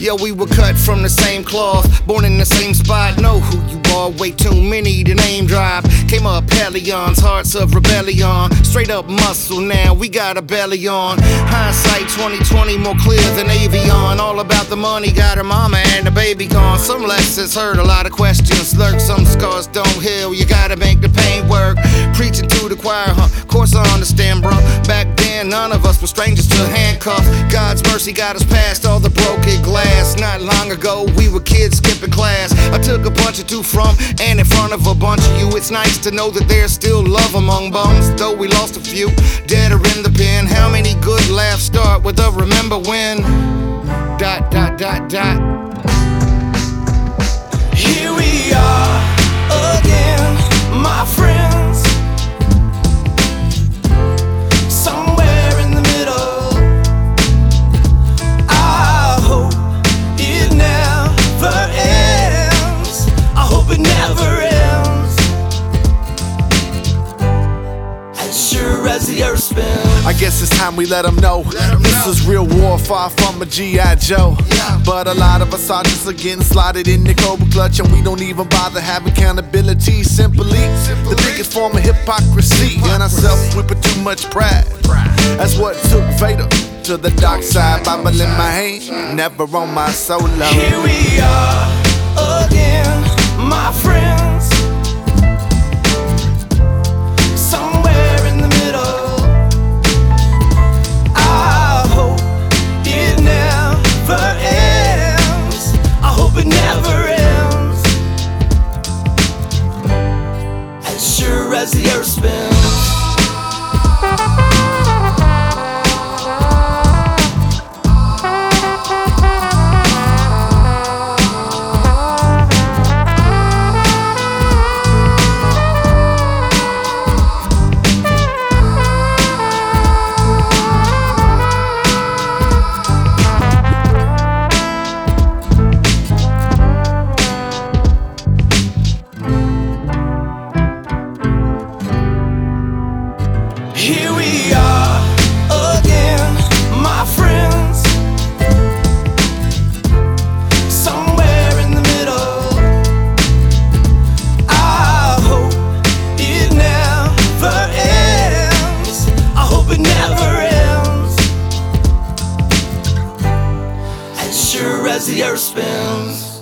Yo, we were cut from the same cloth, born in the same spot. Know who you are, way too many to name drop. Came up Hellions, hearts of rebellion. Straight up muscle now, we got a belly on. Hindsight 2020, more clear than Avion. All about the money, got her mama and the baby gone. Some lessons heard, a lot of questions lurk. Some scars don't heal, you gotta make the pain work. Preaching to the choir, of course I understand, bro. Back then, none of us were strangers to handcuffs. God's mercy got us past all the broken glass. Not long ago, we were kids skipping class. I took a bunch of to from and in front of a bunch of you. It's nice to know that there's still love among bums, though we lost a few dead or in the pen. How many good laughs start with a remember when? ... Here we are again, my friends. Somewhere in the middle. I hope it never ends. I hope it never ends. As sure as the earth spins. I guess it's time we let them know this is real war, far from a G.I. Joe. But a lot of us are just getting slotted in the Cobra clutch, and we don't even bother having accountability. Simply the biggest form of hypocrisy. In ourselves, we put too much pride. That's what took Vader to the dark side. Bible in my hand, never on my solo. Here we are again, my friends. Somewhere in the middle. I hope it never ends. I hope it never ends. As sure as the earth spins. Here we are again, my friends. Somewhere in the middle. I hope it never ends. I hope it never ends. As sure as the earth spins.